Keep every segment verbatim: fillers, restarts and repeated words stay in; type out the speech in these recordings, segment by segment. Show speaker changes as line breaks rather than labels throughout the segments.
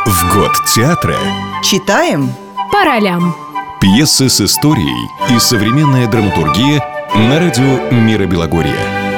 В год театра
читаем
по ролям.
Пьесы с историей и современная драматургия на радио Мира Белогорья.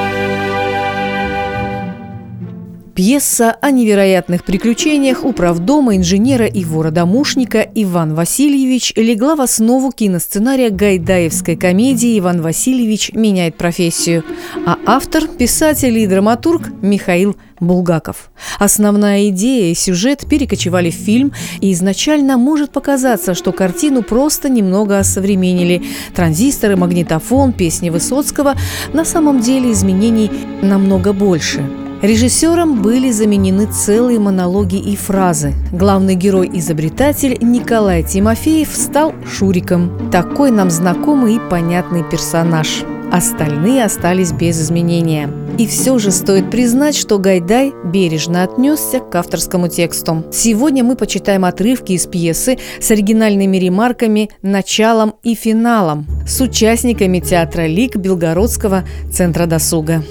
Пьеса о невероятных приключениях управдома, инженера и вора-домушника Иван Васильевич легла в основу киносценария гайдаевской комедии «Иван Васильевич меняет профессию», а автор – писатель и драматург Михаил Булгаков. Основная идея и сюжет перекочевали в фильм, и изначально может показаться, что картину просто немного осовременили. Транзисторы, магнитофон, песни Высоцкого. На самом деле изменений намного больше. Режиссером были заменены целые монологи и фразы. Главный герой-изобретатель Николай Тимофеев стал Шуриком. Такой нам знакомый и понятный персонаж. Остальные остались без изменения. И все же стоит признать, что Гайдай бережно отнесся к авторскому тексту. Сегодня мы почитаем отрывки из пьесы с оригинальными ремарками, началом и финалом с участниками театра «Лик» Белгородского центра досуга.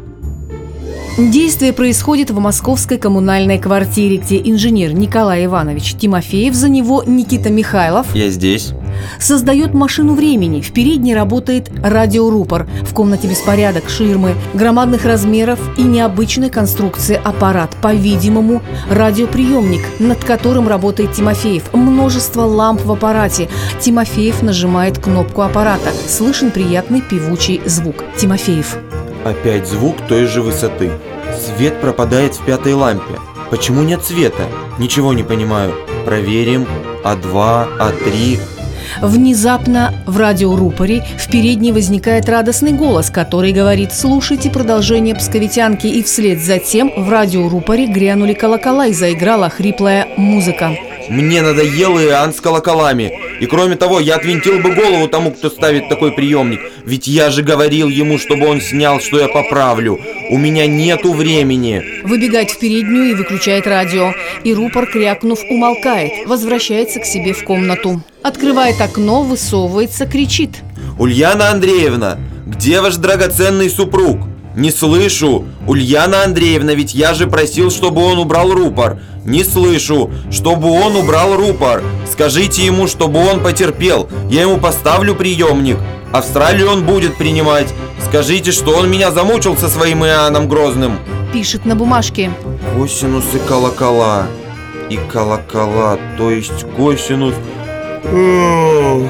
Действие происходит в московской коммунальной квартире, где инженер Николай Иванович Тимофеев, за него Никита Михайлов.
Я здесь.
Создает машину времени. В передней работает радиорупор. В комнате беспорядок, ширмы, громадных размеров и необычной конструкции аппарат. По-видимому, радиоприемник, над которым работает Тимофеев. Множество ламп в аппарате. Тимофеев нажимает кнопку аппарата. Слышен приятный певучий звук. Тимофеев.
Опять звук той же высоты. Свет пропадает в пятой лампе. Почему нет света? Ничего не понимаю. Проверим. А два, А три.
Внезапно в радиорупоре в передней возникает радостный голос, который говорит: «Слушайте продолжение псковитянки». И вслед за тем в радиорупоре грянули колокола и заиграла хриплая музыка.
Мне надоел Иоанн с колоколами. И кроме того, я отвинтил бы голову тому, кто ставит такой приемник. Ведь я же говорил ему, чтобы он снял, что я поправлю. У меня нету времени.
Выбегает в переднюю и выключает радио. И рупор, крякнув, умолкает. Возвращается к себе в комнату. Открывает окно, высовывается, кричит:
Ульяна Андреевна, где ваш драгоценный супруг? Не слышу. Ульяна Андреевна, ведь я же просил, чтобы он убрал рупор. Не слышу, чтобы он убрал рупор. Скажите ему, чтобы он потерпел. Я ему поставлю приемник. Австралию он будет принимать. Скажите, что он меня замучил со своим Иоанном Грозным.
Пишет на бумажке.
Косинус и колокола. И колокола, то есть косинус. О,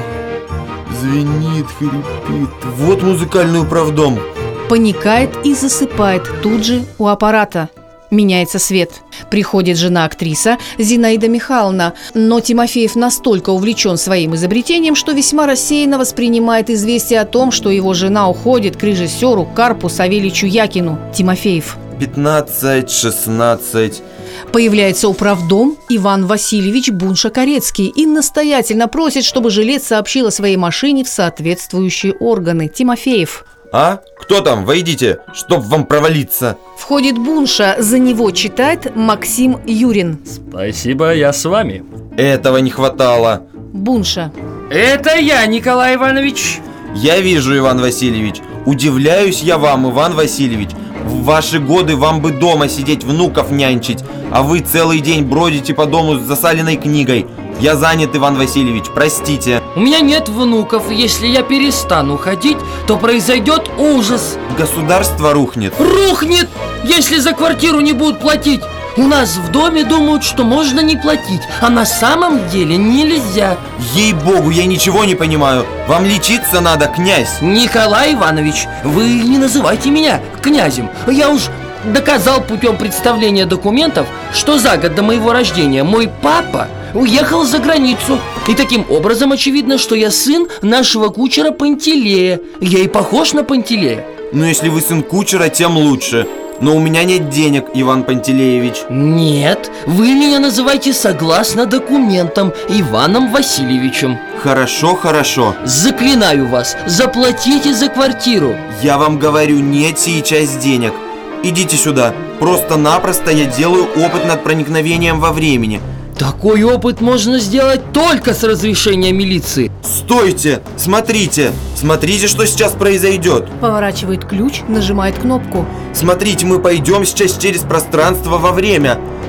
звенит, хрипит. Вот музыкальный управдом.
Паникает и засыпает тут же у аппарата. Меняется свет. Приходит жена-актриса Зинаида Михайловна, но Тимофеев настолько увлечен своим изобретением, что весьма рассеянно воспринимает известие о том, что его жена уходит к режиссеру Карпу Савельичу Якину. Тимофеев.
Пятнадцать, шестнадцать.
Появляется управдом Иван Васильевич Бунша-Корецкий и настоятельно просит, чтобы жилец сообщил о своей машине в соответствующие органы. Тимофеев.
А? Кто там? Войдите, чтоб вам провалиться.
Входит Бунша, за него читает Максим Юрин.
Спасибо, я с вами.
Этого не хватало.
Бунша.
Это я, Николай Иванович.
Я вижу, Иван Васильевич. Удивляюсь я вам, Иван Васильевич. В ваши годы вам бы дома сидеть, внуков нянчить, а вы целый день бродите по дому с засаленной книгой. Я занят, Иван Васильевич, простите.
У меня нет внуков. Если я перестану ходить, то произойдет ужас.
Государство рухнет.
Рухнет, если за квартиру не будут платить. У нас в доме думают, что можно не платить, а на самом деле нельзя.
Ей-богу, я ничего не понимаю. Вам лечиться надо, князь.
Николай Иванович, вы не называйте меня князем. Я уж доказал путем представления документов, что за год до моего рождения мой папа уехал за границу. И таким образом очевидно, что я сын нашего кучера Пантелея. Я и похож на Пантелея.
Ну, если вы сын кучера, тем лучше. Но у меня нет денег, Иван Пантелеевич.
Нет, вы меня называйте согласно документам Иваном Васильевичем.
Хорошо, хорошо.
Заклинаю вас, заплатите за квартиру.
Я вам говорю, нет сейчас денег. Идите сюда. Просто-напросто я делаю опыт над проникновением во времени.
Такой опыт можно сделать только с разрешения милиции.
Стойте! Смотрите! Смотрите, что сейчас произойдет.
Поворачивает ключ, нажимает кнопку.
Смотрите, мы пойдем сейчас через пространство во время.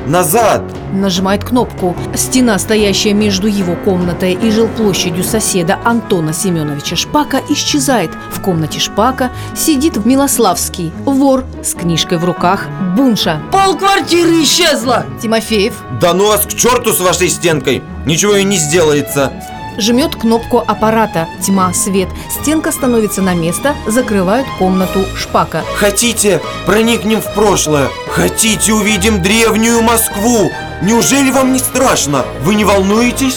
назад.
Нажимает кнопку. Стена, стоящая между его комнатой и жилплощадью соседа Антона Семеновича Шпака, исчезает. В комнате Шпака сидит Милославский, вор с книжкой в руках, Бунша.
Полквартиры исчезла!
Тимофеев
Да ну вас к черту с вашей стенкой. Ничего и не сделается.
жмет кнопку аппарата. Тьма, свет. Стенка становится на место, закрывают комнату Шпака.
Хотите, проникнем в прошлое? Хотите, увидим древнюю Москву? Неужели вам не страшно? Вы не волнуетесь?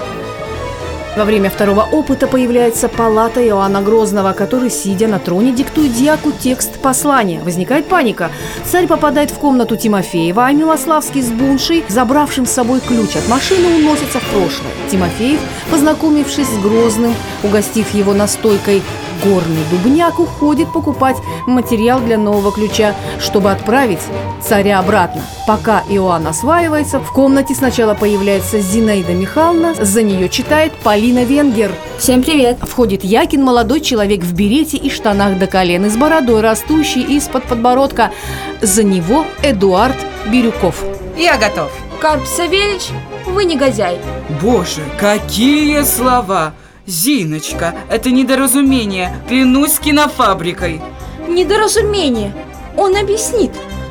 Во время второго опыта появляется палата Иоанна Грозного, который, сидя на троне, диктует дьяку текст послания. Возникает паника. Царь попадает в комнату Тимофеева, а Милославский с Буншей, забравшим с собой ключ от машины, уносится в прошлое. Тимофеев, познакомившись с Грозным, угостив его настойкой горный дубняк, уходит покупать материал для нового ключа, чтобы отправить царя обратно. Пока Иоанн осваивается, в комнате сначала появляется Зинаида Михайловна, за нее читает Полина Венгер.
Всем привет!
Входит Якин, молодой человек в берете и штанах до колен, и с бородой, растущей из-под подбородка. За него Эдуард Бирюков.
Я готов.
Карп Савельич, вы негодяй.
Боже, какие слова! Зиночка, это недоразумение, клянусь кинофабрикой.
Недоразумение. Он объяснит.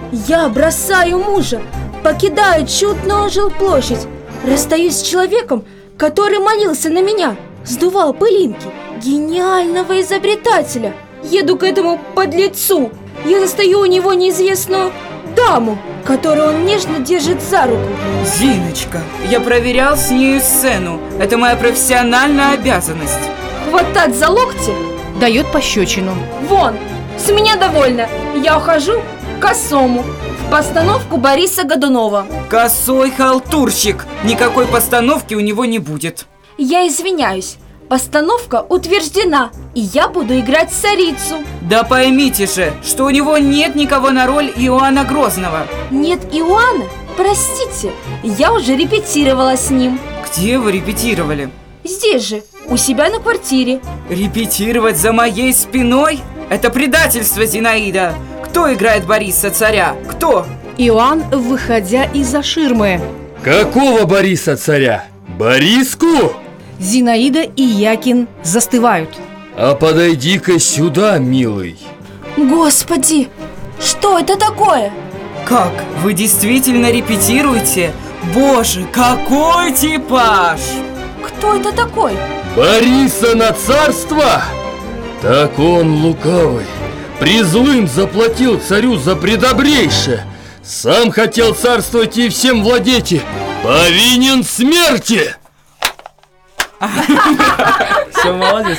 Я бросаю мужа, покидаю чудную жилплощадь, расстаюсь с человеком, который молился на меня, сдувал пылинки, гениального изобретателя. Еду к этому подлецу. Я застаю у него неизвестную даму, которую он нежно держит за руку.
Зиночка, я проверял с нею сцену. Это моя профессиональная обязанность.
Хватать за локти?
Дает пощечину.
Вон, с меня довольно. Я ухожу к Косому в постановку Бориса Годунова.
Косой халтурщик. Никакой постановки у него не будет.
Я извиняюсь. Постановка утверждена, и я буду играть царицу.
Да поймите же, что у него нет никого на роль Иоанна Грозного.
Нет Иоанна? Простите, я уже репетировала с ним.
Где вы репетировали?
Здесь же, у себя на квартире.
Репетировать за моей спиной? Это предательство, Зинаида. Кто играет Бориса царя? Кто?
Иоанн, выходя из-за ширмы.
Какого Бориса царя? Бориску?
Зинаида и Якин застывают.
А подойди-ка сюда, милый.
Господи, что это такое?
Как? Вы действительно репетируете? Боже, какой типаж!
Кто это такой?
Бориса на царство? Так он лукавый. Призлым заплатил царю за предобрейшее. Сам хотел царствовать и всем владеть. И повинен смерти. Все, молодец.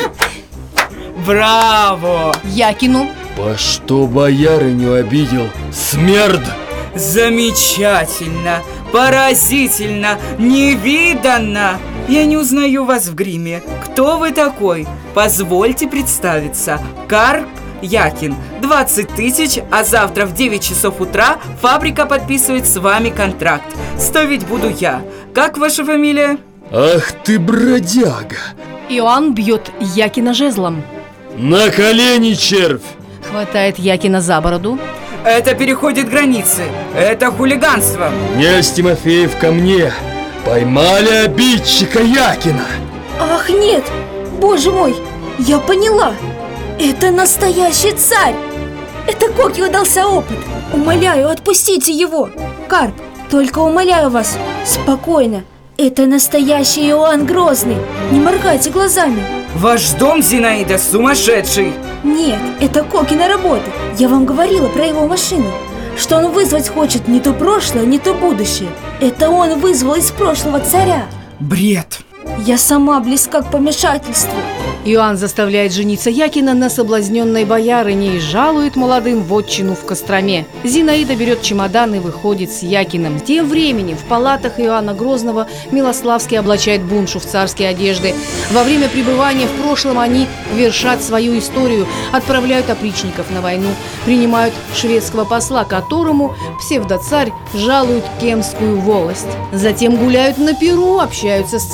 Браво!
Якину.
По что боярыню обидел? Смерд!
Замечательно! Поразительно! Невиданно! Я не узнаю вас в гриме. Кто вы такой? Позвольте представиться. Карп Якин. двадцать тысяч, а завтра в девять часов утра фабрика подписывает с вами контракт. Ставить буду я. Как ваша фамилия?
Ах ты, бродяга!
Иоанн бьет Якина жезлом.
На колени, червь!
Хватает Якина за бороду.
Это переходит границы. Это хулиганство.
Князь Тимофеев ко мне. Поймали обидчика Якина.
Ах, нет! Боже мой, я поняла! Это настоящий царь! Это Коке удался опыт! Умоляю, отпустите его! Карп, только умоляю вас, спокойно! Это настоящий Иоанн Грозный! Не моргайте глазами!
Ваш дом, Зинаида, сумасшедший!
Нет, это Кокина работа! Я вам говорила про его машину! Что он вызвать хочет не то прошлое, не то будущее! Это он вызвал из прошлого царя!
Бред!
Я сама близка к помешательству!
Иоанн заставляет жениться Якина на соблазненной боярине и жалует молодым вотчину в Костроме. Зинаида берет чемодан и выходит с Якином. Тем временем в палатах Иоанна Грозного Милославский облачает Буншу в царские одежды. Во время пребывания в прошлом они вершат свою историю, отправляют опричников на войну, принимают шведского посла, которому псевдоцарь жалует Кемскую волость. Затем гуляют на Перу, общаются с царицей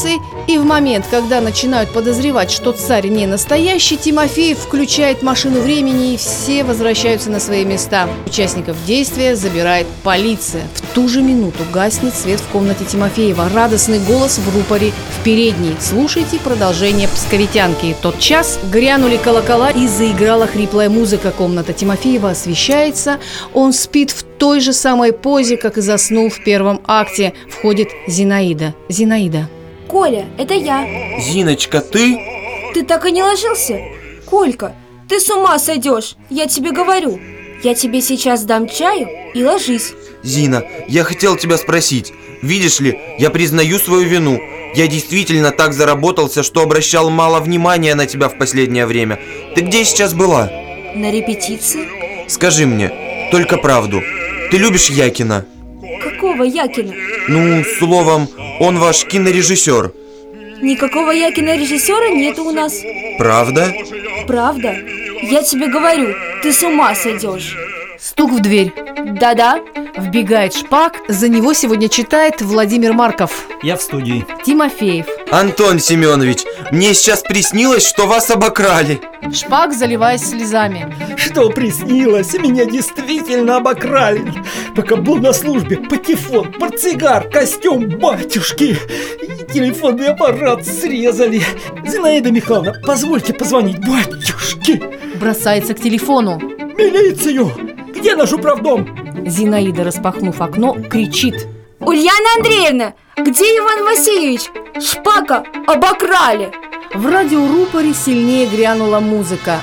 репетиции, и в момент, когда начинают подозревать, что царь не настоящий, Тимофеев включает машину времени, и все возвращаются на свои места. Участников действия забирает полиция. В ту же минуту гаснет свет в комнате Тимофеева. Радостный голос в рупоре в передней. Слушайте продолжение «Псковитянки». Тот час грянули колокола и заиграла хриплая музыка. Комната Тимофеева освещается. Он спит в той же самой позе, как и заснул в первом акте. Входит Зинаида. Зинаида.
Коля, это я.
Зиночка, ты?
Ты так и не ложился? Колька, ты с ума сойдешь, я тебе говорю. Я тебе сейчас дам чаю и ложись.
Зина, я хотел тебя спросить. Видишь ли, я признаю свою вину. Я действительно так заработался, что обращал мало внимания на тебя в последнее время. Ты где сейчас была?
На репетиции?
Скажи мне, только правду. Ты любишь Якина?
Какого Якина?
Ну, словом, он ваш кинорежиссер.
Никакого Якина режиссера нету у нас.
Правда?
Правда? Я тебе говорю, ты с ума сойдешь.
Стук в дверь.
Да-да.
Вбегает Шпак, за него сегодня читает Владимир Марков.
Я в студии.
Тимофеев.
Антон Семенович, мне сейчас приснилось, что вас обокрали.
Шпак, заливаясь слезами.
Что приснилось? Меня действительно обокрали. Пока был на службе, патефон, портсигар, костюм батюшки и телефонный аппарат срезали. Зинаида Михайловна, позвольте позвонить батюшке.
Бросается к телефону.
Милицию! Где наш управдом?
Зинаида, распахнув окно, кричит.
Ульяна Андреевна, где Иван Васильевич? Шпака обокрали.
В радиорупоре сильнее грянула музыка.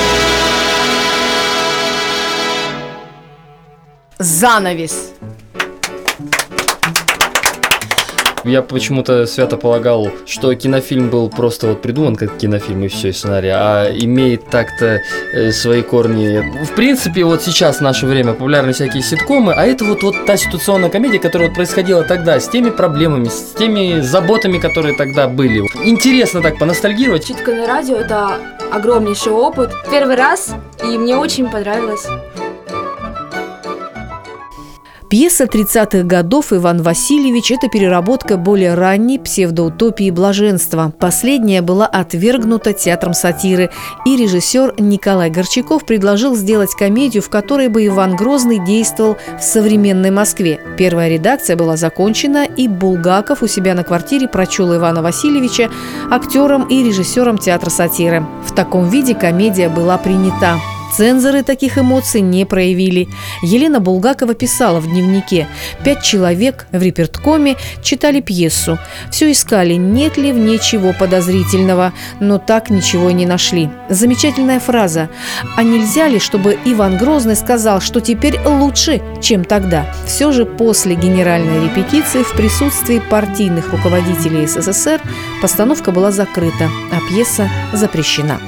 Занавес.
Я почему-то свято полагал, что кинофильм был просто вот придуман как кинофильм и все, сценарий, а имеет так-то э, свои корни. В принципе, вот сейчас в наше время популярны всякие ситкомы, а это вот, вот та ситуационная комедия, которая вот происходила тогда, с теми проблемами, с теми заботами, которые тогда были. Интересно так поностальгировать.
Читка на радио – это огромнейший опыт. Первый раз, и мне очень понравилось.
Пьеса тридцатых годов «Иван Васильевич» – это переработка более ранней псевдоутопии «Блаженства». Последняя была отвергнута театром сатиры, и режиссер Николай Горчаков предложил сделать комедию, в которой бы Иван Грозный действовал в современной Москве. Первая редакция была закончена, и Булгаков у себя на квартире прочел Ивана Васильевича актером и режиссером театра сатиры. В таком виде комедия была принята. Цензоры таких эмоций не проявили. Елена Булгакова писала в дневнике: «Пять человек в реперткоме читали пьесу. Все искали, нет ли в ней чего подозрительного, но так ничего и не нашли». Замечательная фраза. А нельзя ли, чтобы Иван Грозный сказал, что теперь лучше, чем тогда? Все же после генеральной репетиции в присутствии партийных руководителей СССР постановка была закрыта, а пьеса запрещена.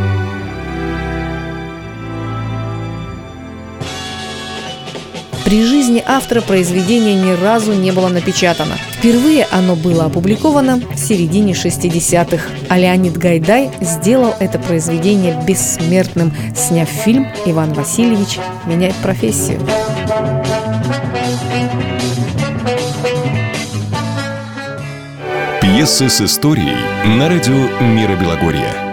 При жизни автора произведение ни разу не было напечатано. Впервые оно было опубликовано в середине шестидесятых, а Леонид Гайдай сделал это произведение бессмертным, сняв фильм «Иван Васильевич меняет профессию».
Пьесы с историей на радио «Мира Белогорья».